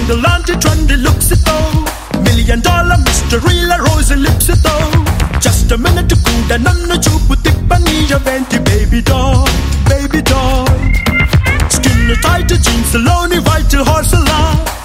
laundry, trendy looks it though. $1 million mystery, la rose lips it though. Just a minute to cool down on the chupu tippani venti, baby doll, baby doll. Skin tight jeans, lonely white horse along.